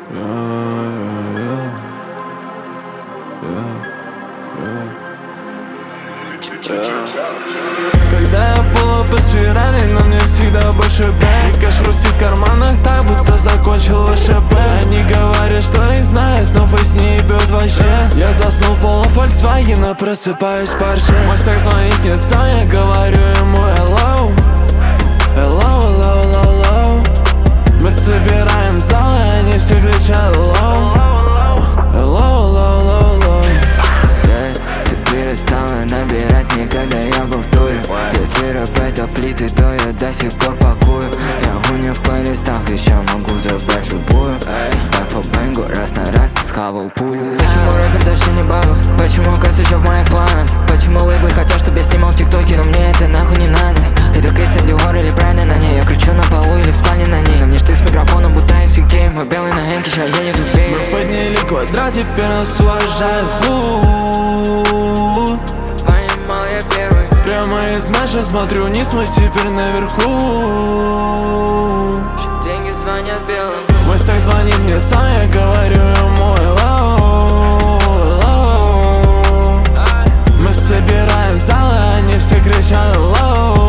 Когда я плыву по спирали, на мне всегда больше бэк. Кэш хрустит в карманах, так будто закончил ВШБ. Они говорят, что их знают, но фейс не ебет вообще. Я заснул в полном Фольксвагена, просыпаюсь в Порше. Мой стак звонит не сам, я говорю ему hello. Hello, hello, hello, hello. Мы собираем залы, они все кричат hello. Hello, hello, hello, hello. Ты перестала набирать мне, когда я был в туре. Если рэп это плиты, то я до сих пор пакую. Я гоню по листах, еще могу забрать любую. Бэнг по бэнгу, раз на раз ты схавал пулю. Почему рэпер дальше не бабу? Почему косячок в моих планах? Почему лейблы хотят, чтобы я снимал тиктоки, но мне это нахуй не надо? Это Кристиан Диор или Брайна на ней? Я кричу на полу или в спальне на ней. А мне штык с микрофоном, будто из UK. Мой белый на эмке, сейчас я не тупее. Мы подняли квадрат, теперь нас уважают. Поймал я первый. Прямо из мэша смотрю вниз, мы теперь наверху. Деньги звонят белым. Мой стак звонит мне сам, я говорю ему hello, hello. Мы собираем залы, они все кричат hello.